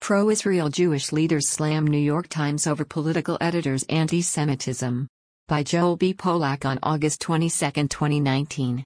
Pro-Israel Jewish leaders slam New York Times over political editor's anti-Semitism. By Joel B. Polak on August 22, 2019.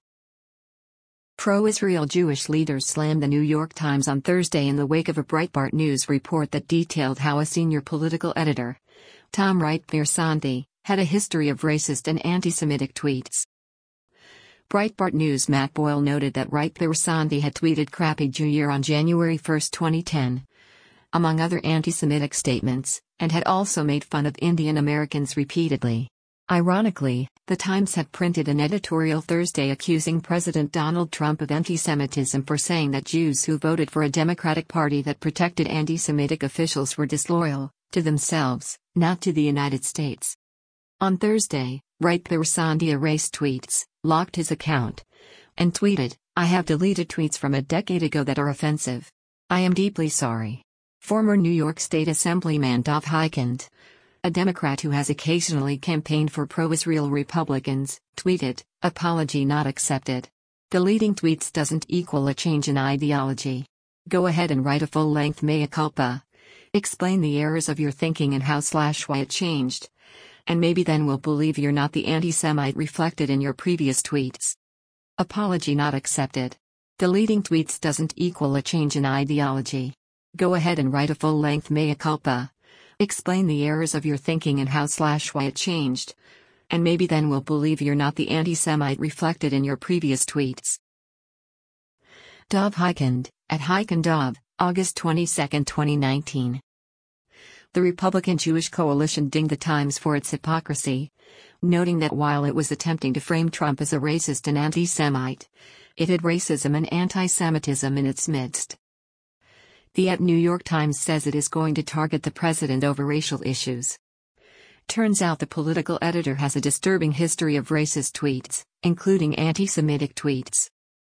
Pro-Israel Jewish leaders slammed the New York Times on Thursday in the wake of a Breitbart News report that detailed how a senior political editor, Tom Right-Bersandi, had a history of racist and anti-Semitic tweets. Breitbart News' Matt Boyle noted that Right-Bersandi had tweeted "Crappy Jew Year" on January 1, 2010, among other anti-Semitic statements, and had also made fun of Indian Americans repeatedly. Ironically, the Times had printed an editorial Thursday accusing President Donald Trump of anti-Semitism for saying that Jews who voted for a Democratic Party that protected anti-Semitic officials were disloyal to themselves, not to the United States. On Thursday, Right-Bersandi erased tweets, locked his account, and tweeted, "I have deleted tweets from a decade ago that are offensive. I am deeply sorry." Former New York State Assemblyman Dov Hikind, a Democrat who has occasionally campaigned for pro-Israel Republicans, tweeted, "Apology not accepted. Deleting tweets doesn't equal a change in ideology. Go ahead and write a full-length mea culpa. Explain the errors of your thinking and how/why it changed. And maybe then we'll believe you're not the anti-Semite reflected in your previous tweets. Apology not accepted. Deleting tweets doesn't equal a change in ideology. Go ahead and write a full-length mea culpa. Explain the errors of your thinking and how/why it changed. And maybe then we'll believe you're not the anti-Semite reflected in your previous tweets." Dov Hikind, at Hikindov, August 22, 2019. The Republican Jewish Coalition dinged the Times for its hypocrisy, noting that while it was attempting to frame Trump as a racist and anti-Semite, it had racism and anti-Semitism in its midst. The New York Times says it is going to target the president over racial issues. Turns out the political editor has a disturbing history of racist tweets, including anti-Semitic tweets.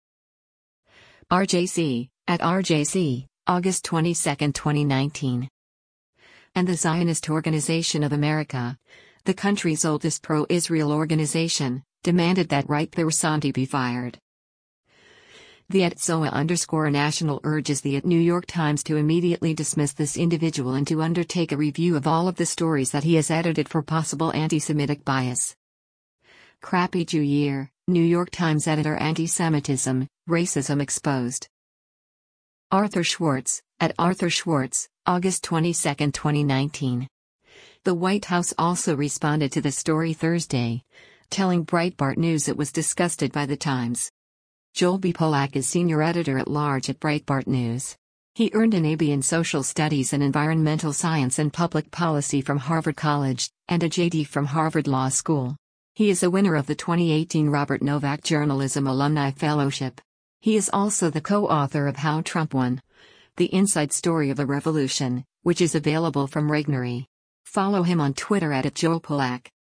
RJC, at RJC, August 22, 2019. And the Zionist Organization of America, the country's oldest pro-Israel organization, demanded that Right-Bersandi be fired. The @ZOA_national urges the New York Times to immediately dismiss this individual and to undertake a review of all of the stories that he has edited for possible anti-Semitic bias. Crappy Jew Year, New York Times editor Anti-Semitism, Racism Exposed. Arthur Schwartz, at Arthur Schwartz, August 22, 2019. The White House also responded to the story Thursday, telling Breitbart News it was disgusted by the Times. Joel B. Polak is senior editor-at-large at Breitbart News. He earned an A.B. in Social Studies and Environmental Science and Public Policy from Harvard College, and a J.D. from Harvard Law School. He is a winner of the 2018 Robert Novak Journalism Alumni Fellowship. He is also the co-author of How Trump Won: The Inside Story of a Revolution, which is available from Regnery. Follow him on Twitter @JoelPolak.